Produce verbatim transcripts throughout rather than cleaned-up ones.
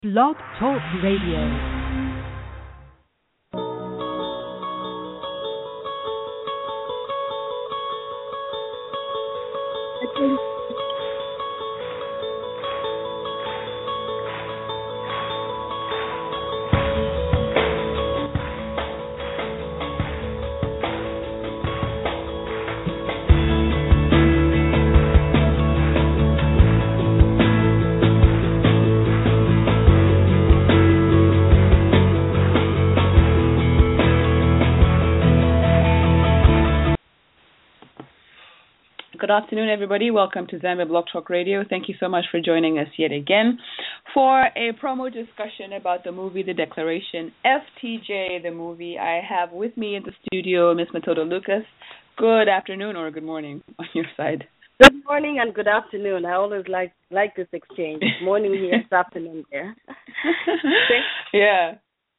Blog Talk Radio. Good afternoon, everybody. Welcome to Zambia Blog Talk Radio. Thank you so much for joining us yet again for a promo discussion about the movie The Declaration, F T J, the movie. I have with me in the studio Miss Matodo Lucas. Good afternoon or good morning on your side. Good morning and good afternoon. I always like like this exchange. Morning here, it's afternoon there. Yeah.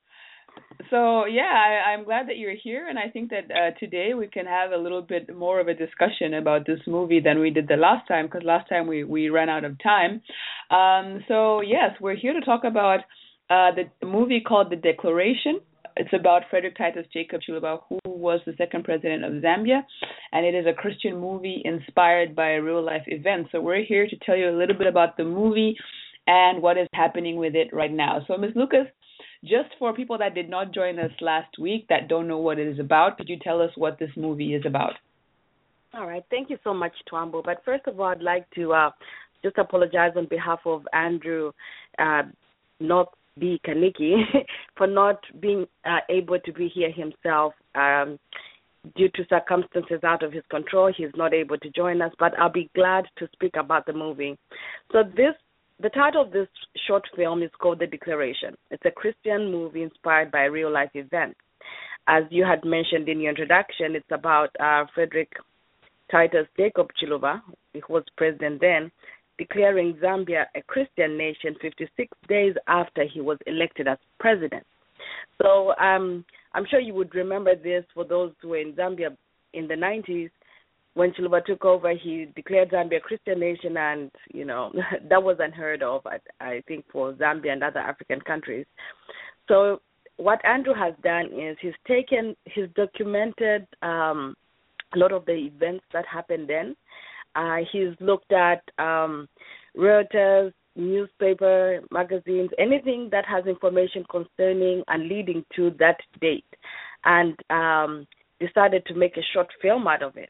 So, yeah, I, I'm glad that you're here, and I think that uh, today we can have a little bit more of a discussion about this movie than we did the last time, because last time we, we ran out of time. Um, so, yes, we're here to talk about uh, the, the movie called The Declaration. It's about Frederick Titus Jacob Chiluba, who was the second president of Zambia, and it is a Christian movie inspired by a real-life event. So we're here to tell you a little bit about the movie and what is happening with it right now. So, Miz Lucas, just for people that did not join us last week, that don't know what it is about, could you tell us what this movie is about? All right. Thank you so much, Twambo. But first of all, I'd like to uh, just apologize on behalf of Andrew uh, Not B. Kaniki for not being uh, able to be here himself. Um, due to circumstances out of his control, he's not able to join us, but I'll be glad to speak about the movie. So this The title of this short film is called The Declaration. It's a Christian movie inspired by a real-life event. As you had mentioned in your introduction, it's about uh, Frederick Titus Jacob Chiluba, who was president then, declaring Zambia a Christian nation fifty-six days after he was elected as president. So um, I'm sure you would remember this for those who were in Zambia in the nineties. When Chiluba took over, he declared Zambia a Christian nation, and, you know, that was unheard of, I, I think, for Zambia and other African countries. So what Andrew has done is he's taken, he's documented um, a lot of the events that happened then. Uh, he's looked at um, Reuters, newspaper, magazines, anything that has information concerning and leading to that date, and um, decided to make a short film out of it.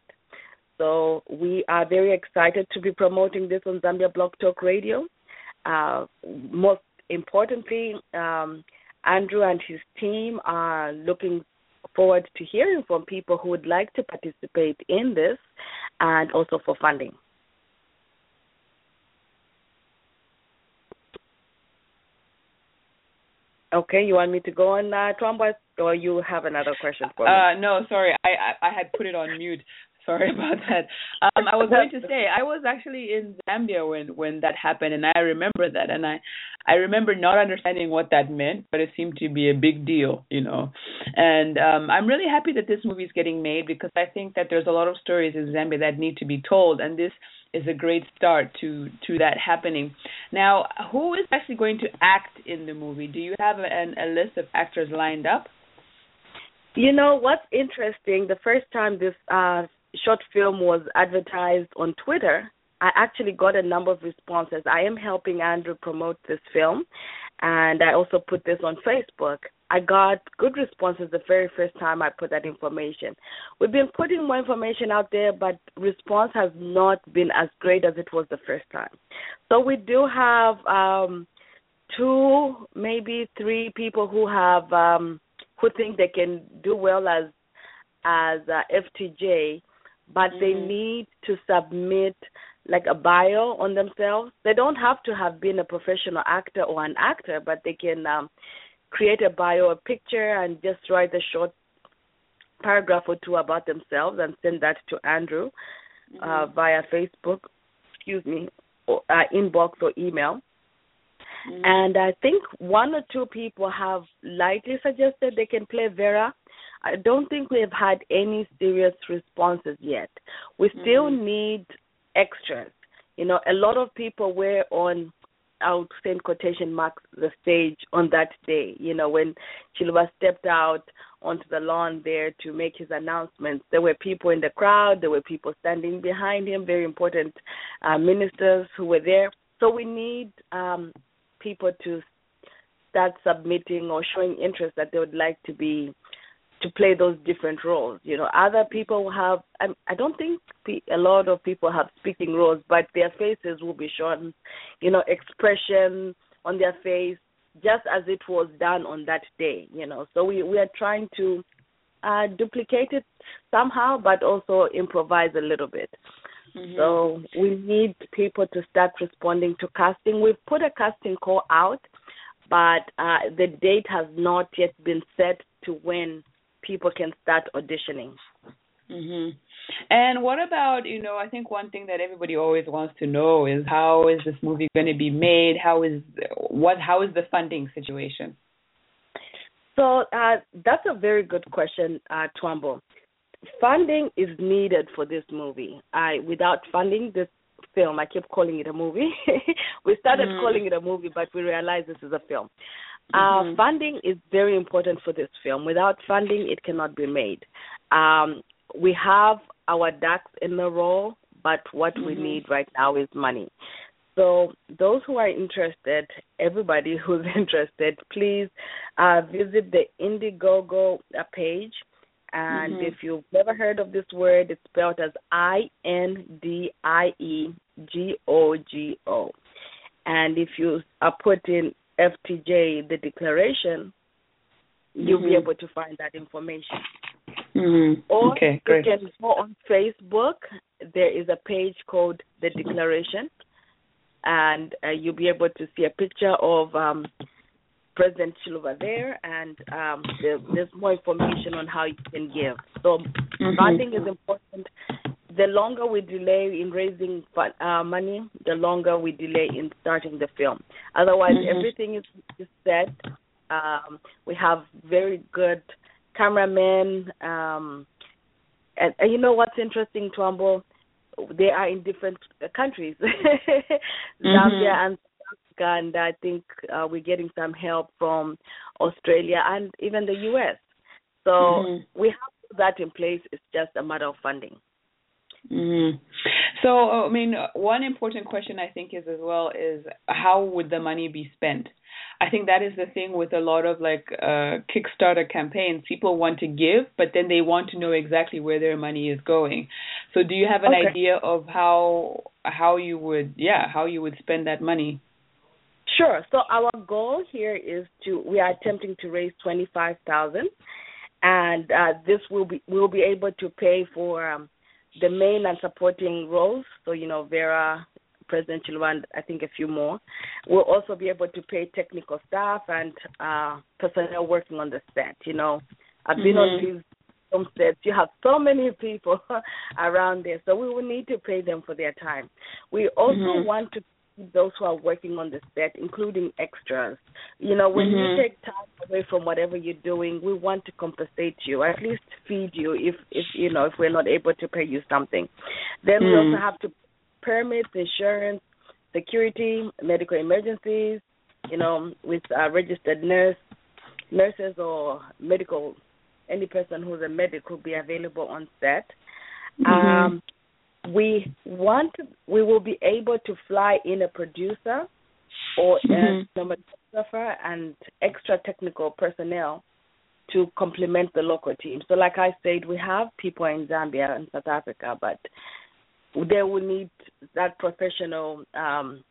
So we are very excited to be promoting this on Zambia Blog Talk Radio. Uh, most importantly, um, Andrew and his team are looking forward to hearing from people who would like to participate in this, and also for funding. Okay, you want me to go on, uh, Twamba, or you have another question for me? Uh, no, sorry, I, I I had put it on mute. Sorry about that. Um, I was going to say, I was actually in Zambia when, when that happened, and I remember that. And I, I remember not understanding what that meant, but it seemed to be a big deal, you know. And um, I'm really happy that this movie is getting made, because I think that there's a lot of stories in Zambia that need to be told, and this is a great start to, to that happening. Now, who is actually going to act in the movie? Do you have a, a list of actors lined up? You know, what's interesting, the first time this uh, short film was advertised on Twitter, I actually got a number of responses. I am helping Andrew promote this film, and I also put this on Facebook. I got good responses the very first time I put that information. We've been putting more information out there, but response has not been as great as it was the first time. So we do have um, two, maybe three people who have um, who think they can do well as as uh, F T J, but mm-hmm. they need to submit like a bio on themselves. They don't have to have been a professional actor or an actor, but they can um, create a bio, a picture, and just write a short paragraph or two about themselves and send that to Andrew mm-hmm. uh, via Facebook, excuse me, or, uh, inbox or email. Mm-hmm. And I think one or two people have lightly suggested they can play Vera. I don't think we have had any serious responses yet. We still mm-hmm. need extras. You know, a lot of people were on I would say in quotation marks, the stage on that day. You know, when Chiluba stepped out onto the lawn there to make his announcements, there were people in the crowd, there were people standing behind him, very important uh, ministers who were there. So we need um, people to start submitting or showing interest that they would like to be to play those different roles. You know, other people have, I, I don't think a lot of people have speaking roles, but their faces will be shown, you know, expression on their face, just as it was done on that day, you know. So we, we are trying to uh, duplicate it somehow, but also improvise a little bit. Mm-hmm. So we need people to start responding to casting. We've put a casting call out, but uh, the date has not yet been set to when people can start auditioning. Mm-hmm. And what about, you know, I think one thing that everybody always wants to know is how is this movie going to be made? How is what? How is the funding situation? So uh, that's a very good question, uh, Twambo. Funding is needed for this movie. I without funding this film, I keep calling it a movie. we started mm. calling it a movie, but we realized this is a film. Mm-hmm. Uh, funding is very important for this film. Without funding, it cannot be made. Um, we have our ducks in a row, but what mm-hmm. we need right now is money. So those who are interested, everybody who's interested, please uh, visit the Indiegogo uh, page. And mm-hmm. if you've never heard of this word, it's spelled as I N D I E G O G O. And if you are put in F T J, the declaration, you'll mm-hmm. be able to find that information. Mm-hmm. Or okay, great. You can go on Facebook. There is a page called The Declaration, and uh, you'll be able to see a picture of um, President Chiluba there, and um, there, there's more information on how you can give. So mm-hmm. funding is important. The longer we delay in raising uh, money, the longer we delay in starting the film. Otherwise, mm-hmm. everything is, is set. Um, we have very good cameramen. Um, and, and you know what's interesting, Twambo? They are in different countries, mm-hmm. Zambia and South Africa, and I think uh, we're getting some help from Australia and even the U S. So mm-hmm. we have that in place. It's just a matter of funding. Mm-hmm. So, I mean, one important question I think is as well is how would the money be spent? I think that is the thing with a lot of like uh, Kickstarter campaigns. People want to give, but then they want to know exactly where their money is going. So, do you have an okay. idea of how how you would yeah how you would spend that money? Sure. So our goal here is to we are attempting to raise twenty-five thousand, and uh, this will be we'll be able to pay for. Um, the main and supporting roles, so, you know, Vera, President Chiluba, and I think a few more. We'll also be able to pay technical staff and uh, personnel working on the set. You know, I've been mm-hmm. on these film sets. You have so many people around there, so we will need to pay them for their time. We also mm-hmm. want to those who are working on the set, including extras. You know, when mm-hmm. you take time away from whatever you're doing, we want to compensate you, at least feed you if, if you know, if we're not able to pay you something. Then mm. we also have to permits, insurance, security, medical emergencies, you know, with a registered nurse, nurses or medical, any person who's a medic will be available on set. Mm-hmm. Um, We want, we will be able to fly in a producer or mm-hmm. a cinematographer and extra technical personnel to complement the local team. So like I said, we have people in Zambia and South Africa, but they will need that professional um,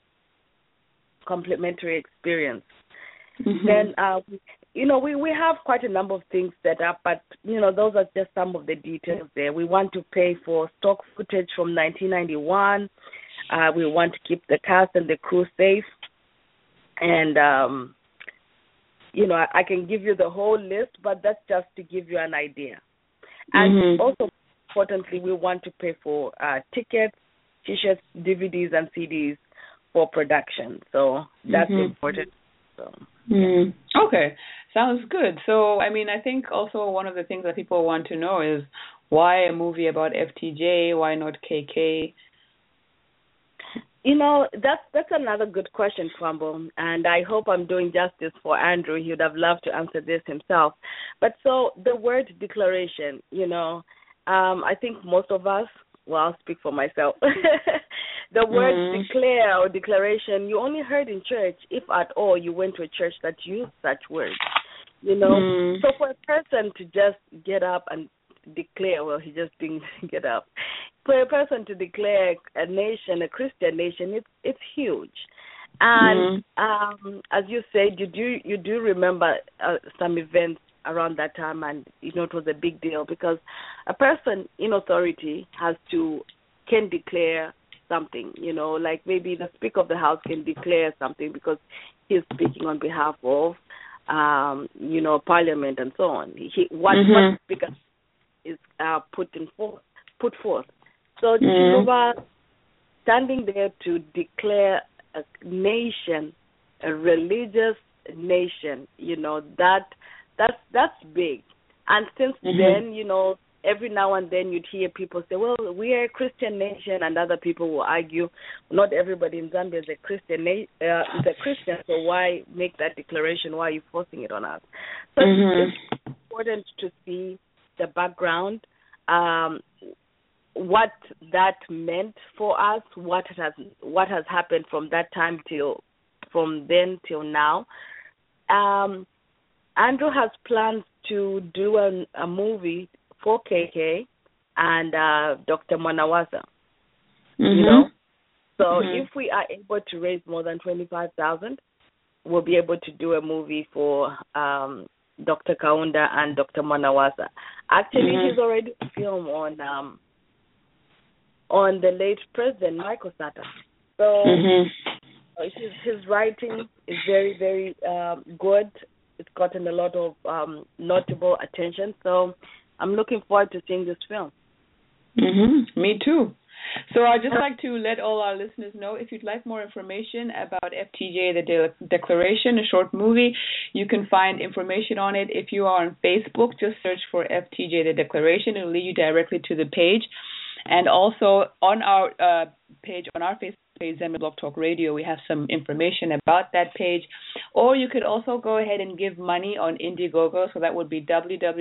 complementary experience. Mm-hmm. Then, uh, you know, we, we have quite a number of things set up, but, you know, those are just some of the details there. We want to pay for stock footage from nineteen ninety-one. Uh, we want to keep the cast and the crew safe. And, um, you know, I, I can give you the whole list, but that's just to give you an idea. And mm-hmm. also, importantly, we want to pay for uh, tickets, T-shirts, D V Ds, and C Ds for production. So that's mm-hmm. important. So, mm. Okay, sounds good. So, I mean, I think also one of the things that people want to know is why a movie about F T J? Why not K K? You know, that's that's another good question, Kwambo, and I hope I'm doing justice for Andrew. He would have loved to answer this himself. But so the word declaration, you know, um, I think most of us, well, I'll speak for myself. The word mm. declare or declaration, you only heard in church, if at all you went to a church that used such words, you know. Mm. So for a person to just get up and declare, well, he just didn't get up. For a person to declare a nation, a Christian nation, it's it's huge. And mm. um, as you said, you do you do remember uh, some events around that time, and you know it was a big deal because a person in authority has to can declare something. You know, like maybe the Speaker of the House can declare something because he's speaking on behalf of um, you know Parliament and so on. He, what mm-hmm. what the Speaker is uh, put in forth, put forth. So mm. standing there to declare a nation, a religious nation, you know, that that's that's big. And since mm-hmm. then, you know, every now and then you'd hear people say, well, we are a Christian nation, and other people will argue, not everybody in Zambia is a Christian, na- uh, is a Christian, so why make that declaration? Why are you forcing it on us? So mm-hmm. it's important to see the background, um, what that meant for us, what has what has happened from that time till from then till now. Um, Andrew has plans to do a, a movie for K K and uh, Doctor Mwanawasa. Mm-hmm. You know, so mm-hmm. if we are able to raise more than twenty-five thousand, we'll be able to do a movie for um, Doctor Kaunda and Doctor Mwanawasa. Actually, mm-hmm. he's already filmed on. Um, on the late President Michael Sata. So mm-hmm. his, his writing is very, very um, good. It's gotten a lot of um, notable attention. So I'm looking forward to seeing this film. Mm-hmm. Me too. So I'd just like to let all our listeners know, if you'd like more information about F T J, the De- Declaration, a short movie, you can find information on it. If you are on Facebook, just search for F T J, the Declaration. It will lead you directly to the page. And also on our uh, page, on our Facebook page, Zambia Blog Talk Radio, we have some information about that page. Or you could also go ahead and give money on Indiegogo. So that would be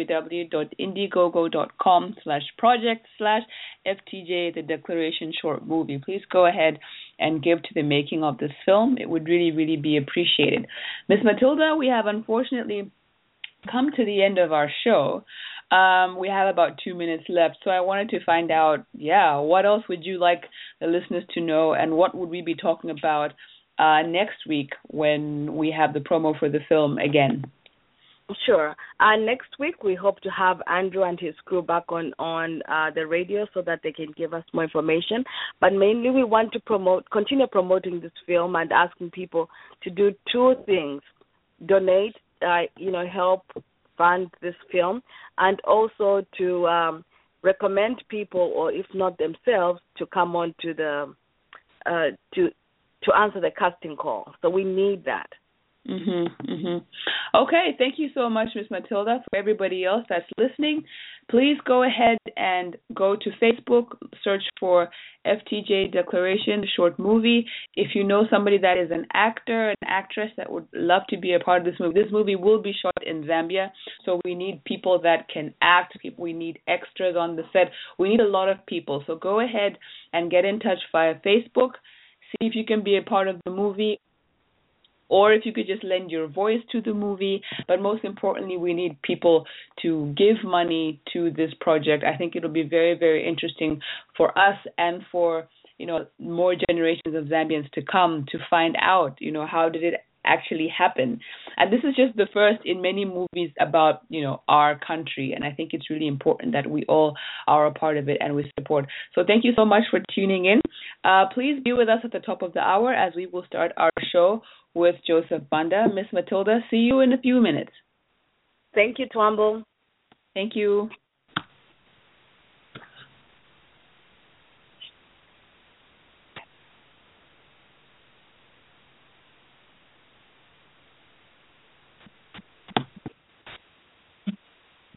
www.indiegogo.com slash project slash FTJ, the Declaration short movie. Please go ahead and give to the making of this film. It would really, really be appreciated. Miz Matilda, we have unfortunately come to the end of our show. Um, we have about two minutes left, so I wanted to find out, yeah, what else would you like the listeners to know, and what would we be talking about uh, next week when we have the promo for the film again? Sure. Uh, next week, we hope to have Andrew and his crew back on, on uh, the radio so that they can give us more information. But mainly, we want to promote, continue promoting this film and asking people to do two things: donate, uh, you know, help fund this film, and also to um, recommend people, or if not themselves, to come on to the uh, to to answer the casting call. So we need that. Mhm. Mhm. Okay. Thank you so much, Miz Matilda. For everybody else that's listening, please go ahead and go to Facebook, search for F T J Declaration short movie. If you know somebody that is an actor, an actress that would love to be a part of this movie, this movie will be shot in Zambia, so we need people that can act. We need extras on the set. We need a lot of people. So go ahead and get in touch via Facebook. See if you can be a part of the movie, or if you could just lend your voice to the movie. But most importantly, we need people to give money to this project. I think it'll be very, very interesting for us and for, you know, more generations of Zambians to come to find out, you know, how did it actually happen. And this is just the first in many movies about, you know, our country. And I think it's really important that we all are a part of it and we support. So thank you so much for tuning in. Uh, please be with us at the top of the hour as we will start our show with Joseph Banda. Miss Matilda, see you in a few minutes. Thank you, Twambo. Thank you.